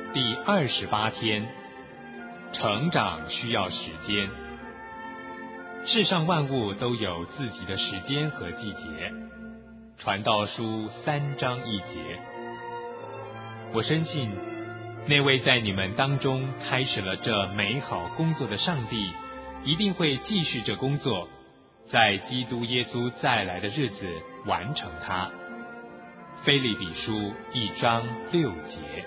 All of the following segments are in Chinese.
第28天，成长需要时间。世上万物都有自己的时间和季节。传道书3章1节。我深信，那位在你们当中开始了这美好工作的上帝，一定会继续这工作，在基督耶稣再来的日子完成它。腓立比书1章6节。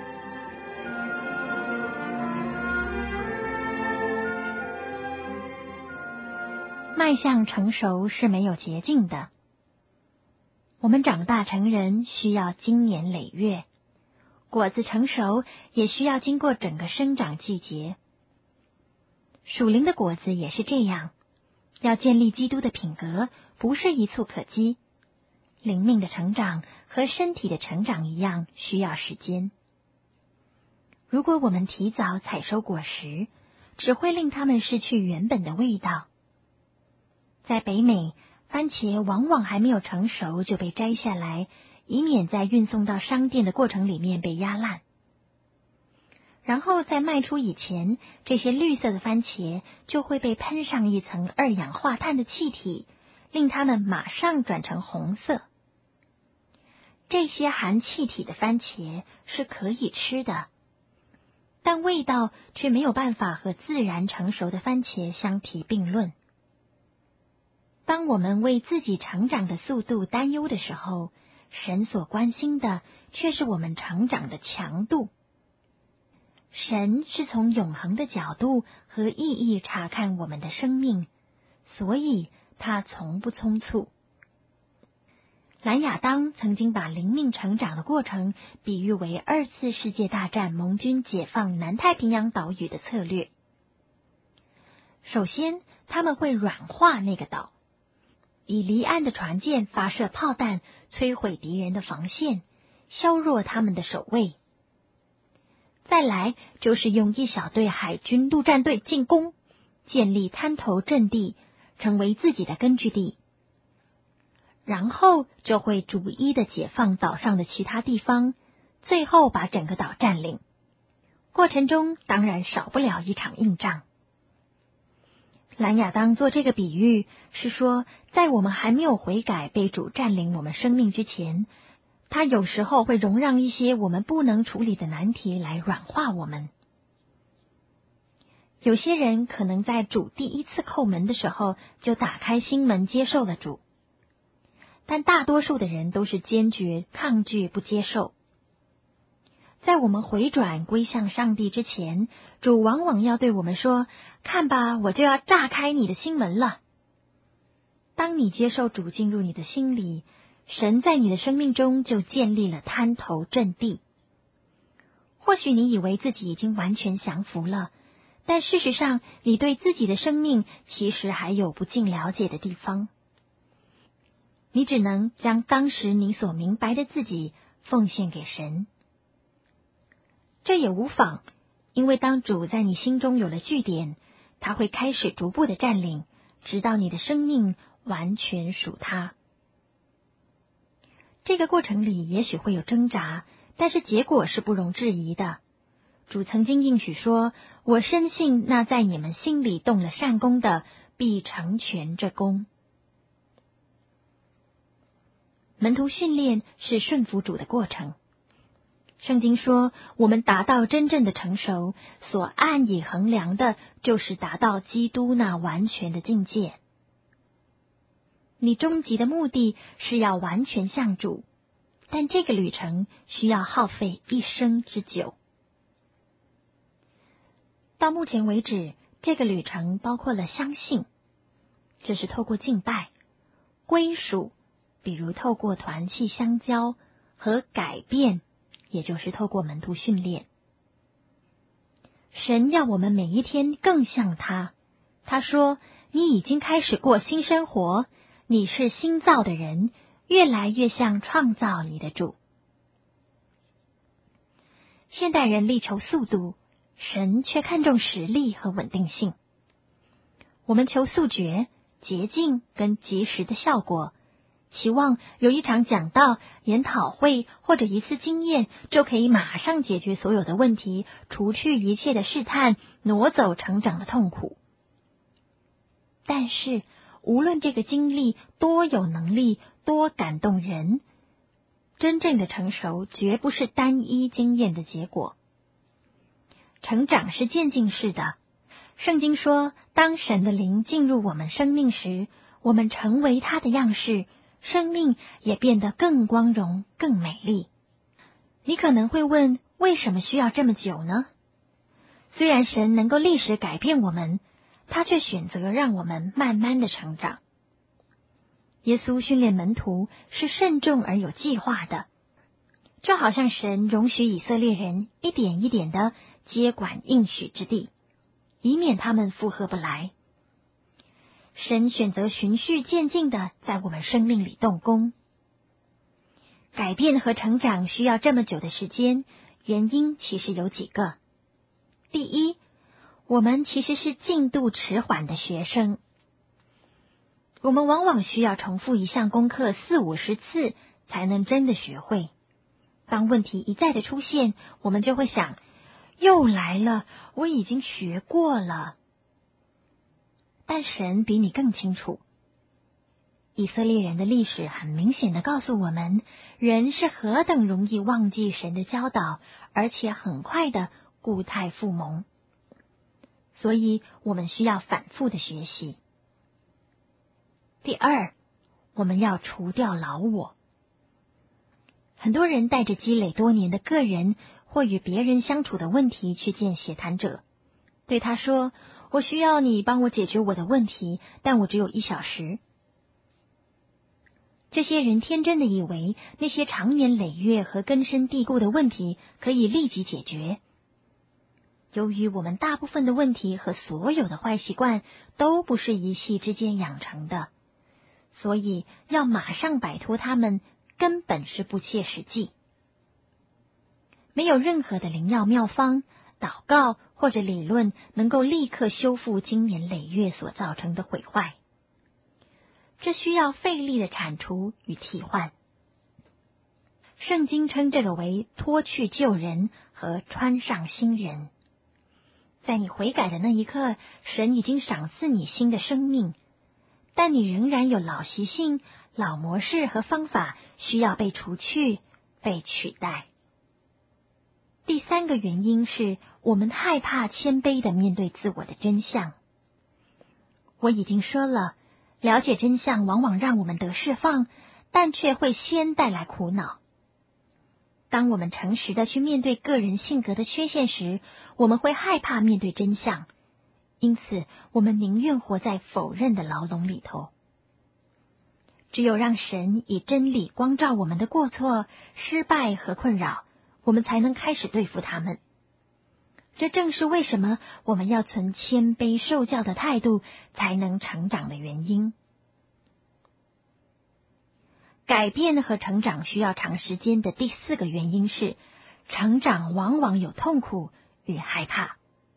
迈向成熟是没有捷径的。我们长大成人需要经年累月，果子成熟也需要经过整个生长季节。属灵的果子也是这样，要建立基督的品格，不是一蹴可及。灵命的成长和身体的成长一样，需要时间。如果我们提早采收果实，只会令它们失去原本的味道。在北美，番茄往往还没有成熟就被摘下来，以免在运送到商店的过程里面被压烂。然后在卖出以前，这些绿色的番茄就会被喷上一层二氧化碳的气体，令它们马上转成红色。这些含气体的番茄是可以吃的，但味道却没有办法和自然成熟的番茄相提并论。当我们为自己成长的速度担忧的时候，神所关心的却是我们成长的强度。神是从永恒的角度和意义查看我们的生命，所以他从不匆促。兰亚当曾经把灵命成长的过程比喻为2次世界大战盟军解放南太平洋岛屿的策略。首先，他们会软化那个岛，以离岸的船舰发射炮弹，摧毁敌人的防线，削弱他们的守卫。再来就是用一小队海军陆战队进攻，建立滩头阵地，成为自己的根据地。然后就会逐一的解放岛上的其他地方，最后把整个岛占领。过程中当然少不了一场硬仗。兰亚当做这个比喻是说，在我们还没有悔改被主占领我们生命之前，他有时候会容让一些我们不能处理的难题来软化我们。有些人可能在主第一次叩门的时候就打开心门接受了主，但大多数的人都是坚决抗拒不接受。在我们回转归向上帝之前，主往往要对我们说，看吧，我就要炸开你的心门了。当你接受主进入你的心里，神在你的生命中就建立了滩头阵地。或许你以为自己已经完全降服了，但事实上你对自己的生命其实还有不尽了解的地方。你只能将当时你所明白的自己奉献给神。这也无妨，因为当主在你心中有了据点，他会开始逐步的占领，直到你的生命完全属他。这个过程里也许会有挣扎，但是结果是不容置疑的。主曾经应许说，我深信那在你们心里动了善工的，必成全这工。门徒训练是顺服主的过程。圣经说，我们达到真正的成熟，所按以衡量的，就是达到基督那完全的境界。你终极的目的是要完全像主，但这个旅程需要耗费一生之久。到目前为止，这个旅程包括了相信，这是透过敬拜；归属，比如透过团契相交；和改变，也就是透过门徒训练。神要我们每一天更像他。他说，你已经开始过新生活，你是新造的人，越来越像创造你的主。现代人力求速度，神却看重实力和稳定性。我们求速决、捷径跟及时的效果， 期望有一场讲道、研讨会或者一次经验就可以马上解决所有的问题，除去一切的试探，挪走成长的痛苦。但是无论这个经历多有能力，多感动人，真正的成熟绝不是单一经验的结果。成长是渐进式的。圣经说，当神的灵进入我们生命时，我们成为他的样式，生命也变得更光荣、更美丽。你可能会问，为什么需要这么久呢？虽然神能够立时改变我们，他却选择让我们慢慢的成长。耶稣训练门徒是慎重而有计划的，就好像神容许以色列人一点一点的接管应许之地，以免他们负荷不来。神选择循序渐进的在我们生命里动工。改变和成长需要这么久的时间，原因其实有几个。第一，我们其实是进度迟缓的学生。我们往往需要重复一项功课40-50次才能真的学会。当问题一再的出现，我们就会想，又来了，我已经学过了。但神比你更清楚。以色列人的历史很明显的告诉我们，人是何等容易忘记神的教导，而且很快的故态复萌。所以我们需要反复的学习。第二，我们要除掉老我。很多人带着积累多年的个人或与别人相处的问题去见协谈者，对他说，我需要你帮我解决我的问题，但我只有1小时。这些人天真的以为那些长年累月和根深蒂固的问题可以立即解决。由于我们大部分的问题和所有的坏习惯都不是一夕之间养成的，所以要马上摆脱它们根本是不切实际。没有任何的灵药妙方、祷告或者理论能够立刻修复经年累月所造成的毁坏。这需要费力的铲除与替换。圣经称这个为脱去旧人和穿上新人。在你悔改的那一刻，神已经赏赐你新的生命，但你仍然有老习性、老模式和方法需要被除去、被取代。第三个原因是我们害怕谦卑的面对自我的真相。我已经说了，了解真相往往让我们得释放，但却会先带来苦恼。当我们诚实的去面对个人性格的缺陷时，我们会害怕面对真相，因此我们宁愿活在否认的牢笼里头。只有让神以真理光照我们的过错、失败和困扰，我们才能开始对付他们。这正是为什么我们要存谦卑受教的态度，才能成长的原因。改变和成长需要长时间的第4个原因是，成长往往有痛苦与害怕。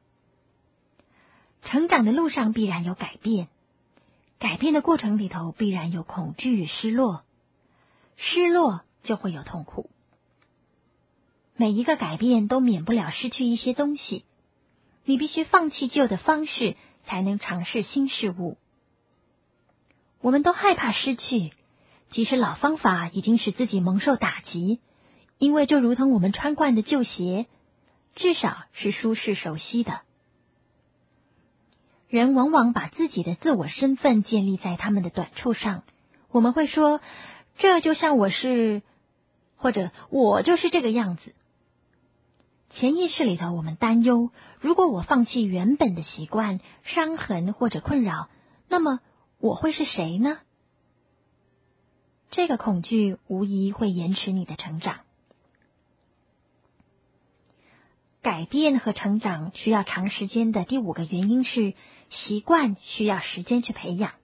成长的路上必然有改变，改变的过程里头必然有恐惧与失落，失落就会有痛苦。每一个改变都免不了失去一些东西，你必须放弃旧的方式，才能尝试新事物。我们都害怕失去，即使老方法已经使自己蒙受打击，因为就如同我们穿惯的旧鞋，至少是舒适熟悉的。人往往把自己的自我身份建立在他们的短处上，我们会说，这就像我是，或者我就是这个样子。潜意识里头我们担忧，如果我放弃原本的习惯、伤痕或者困扰，那么我会是谁呢？这个恐惧无疑会延迟你的成长。改变和成长需要长时间的第5个原因是，习惯需要时间去培养。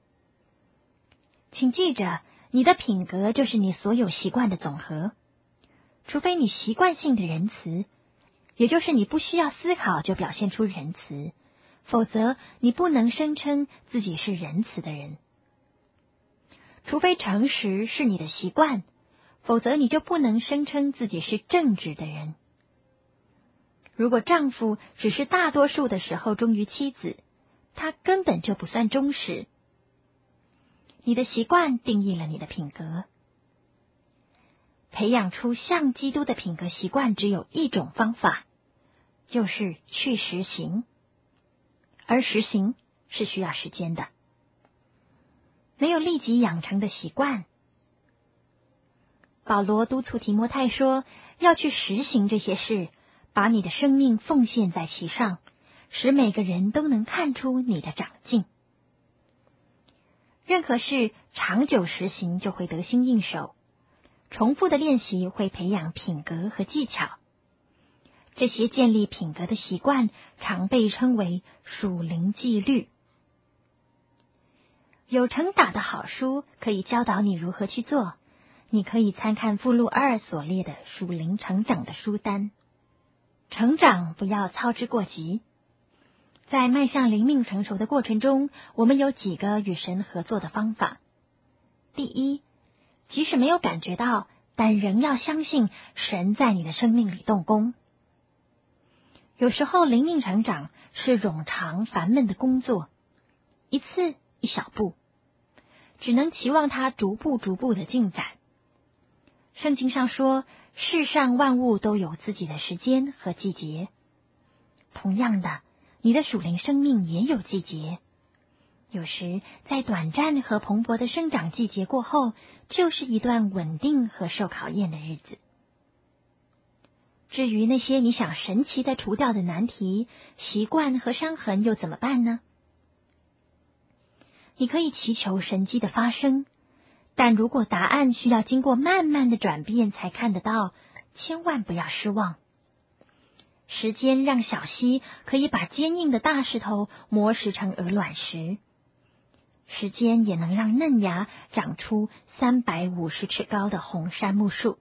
请记着，你的品格就是你所有习惯的总和。除非你习惯性的仁慈，也就是你不需要思考就表现出仁慈，否则你不能声称自己是仁慈的人。 除非诚实是你的习惯，否则你就不能声称自己是正直的人。如果丈夫只是大多数的时候忠于妻子，他根本就不算忠实。你的习惯定义了你的品格。培养出像基督的品格习惯只有一种方法，就是去实行。而实行是需要时间的，没有立即养成的习惯。保罗督促提摩太说，要去实行这些事，把你的生命奉献在其上，使每个人都能看出你的长进。任何事长久实行就会得心应手，重复的练习会培养品格和技巧。这些建立品格的习惯常被称为属灵纪律。有成打的好书可以教导你如何去做，你可以参看附录2所列的属灵成长的书单。成长不要操之过急。在迈向灵命成熟的过程中，我们有几个与神合作的方法。第一，即使没有感觉到，但仍要相信神在你的生命里动工。有时候灵命成长是冗长烦闷的工作，一次一小步，只能期望它逐步的进展。圣经上说，世上万物都有自己的时间和季节。同样的，你的属灵生命也有季节。有时在短暂和蓬勃的生长季节过后，就是一段稳定和受考验的日子。至于那些你想神奇的除掉的难题、习惯和伤痕又怎么办呢？你可以祈求神迹的发生，但如果答案需要经过慢慢的转变才看得到，千万不要失望。时间让小溪可以把坚硬的大石头磨蚀成鹅卵石，时间也能让嫩芽长出350尺高的红杉木树。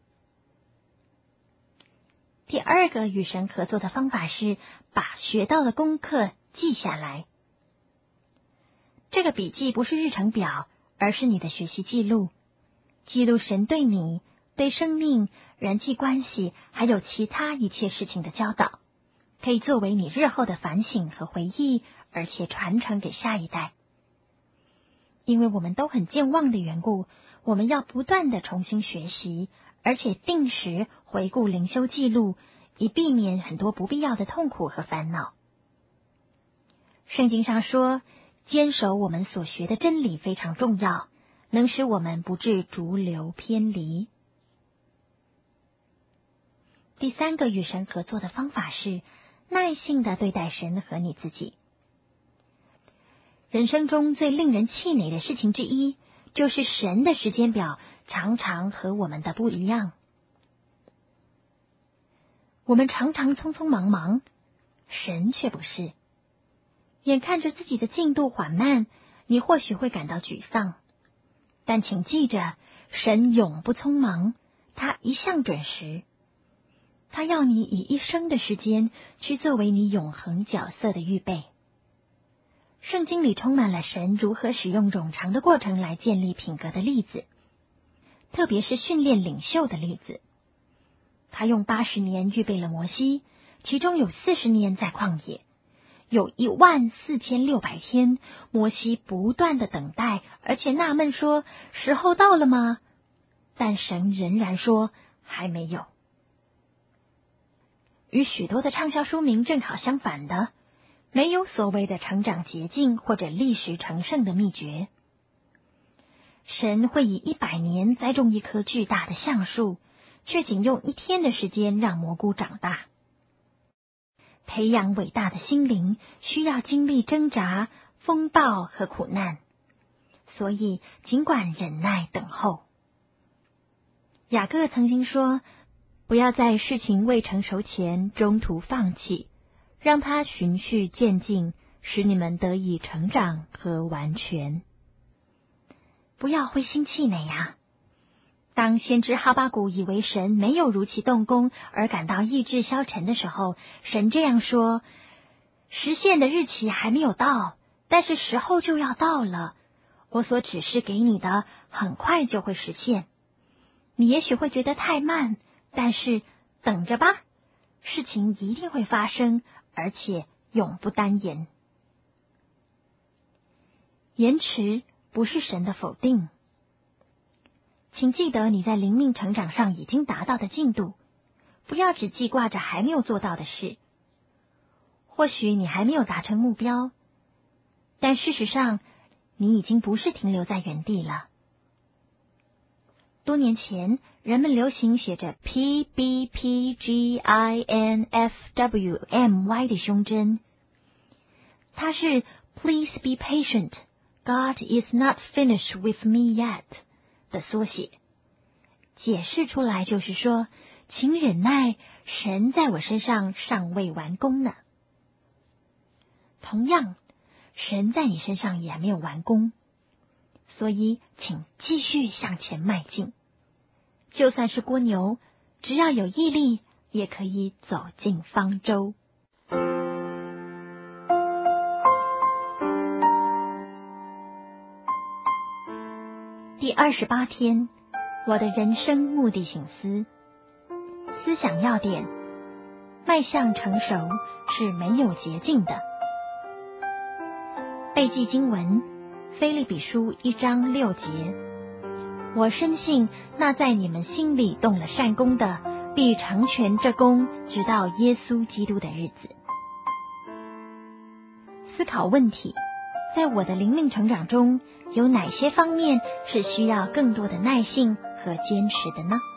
第二个与神合作的方法是把学到的功课记下来。这个笔记不是日程表，而是你的学习记录，记录神对你、对生命、人际关系还有其他一切事情的教导，可以作为你日后的反省和回忆，而且传承给下一代。因为我们都很健忘的缘故，我们要不断的重新学习，而且定时回顾灵修记录，以避免很多不必要的痛苦和烦恼。圣经上说，坚守我们所学的真理非常重要，能使我们不致逐流偏离。第三个与神合作的方法是耐性的对待神和你自己。人生中最令人气馁的事情之一，就是神的时间表常常和我们的不一样。我们常常匆匆忙忙，神却不是。眼看着自己的进度缓慢，你或许会感到沮丧，但请记着，神永不匆忙，他一向准时。他要你以一生的时间去作为你永恒角色的预备。圣经里充满了神如何使用冗长的过程来建立品格的例子，特别是训练领袖的例子。他用80年预备了摩西，其中有40年在旷野，有14600天，摩西不断的等待，而且纳闷说，时候到了吗？但神仍然说，还没有。与许多的畅销书名正好相反的，没有所谓的成长捷径或者历时成圣的秘诀。神会以100年栽种一棵巨大的橡树，却仅用1天的时间让蘑菇长大。培养伟大的心灵需要经历挣扎、风暴和苦难，所以尽管忍耐等候。雅各曾经说，不要在事情未成熟前中途放弃，让它循序渐进，使你们得以成长和完全。不要灰心气馁呀！当先知哈巴谷以为神没有如期动工而感到意志消沉的时候，神这样说，实现的日期还没有到，但是时候就要到了。 我所指示给你的很快就会实现。你也许会觉得太慢，但是等着吧，事情一定会发生，而且永不单言。延迟不是神的否定。请记得你在灵命成长上已经达到的进度，不要只记挂着还没有做到的事。或许你还没有达成目标，但事实上你已经不是停留在原地了。多年前，人们流行写着 PBPGINFWMY 的胸针，它是 Please be patient, God is not finished with me yet 的缩写。解释出来就是说，请忍耐，神在我身上尚未完工呢。同样，神在你身上也没有完工，所以请继续向前迈进。就算是蜗牛，只要有毅力，也可以走进方舟。第28天，我的人生目的省思。思想要点：迈向成熟是没有捷径的。背记经文：腓立比书1章6节。我深信那在你们心里动了善工的，必成全这工，直到耶稣基督的日子。思考问题：在我的灵命成长中，有哪些方面是需要更多的耐性和坚持的呢？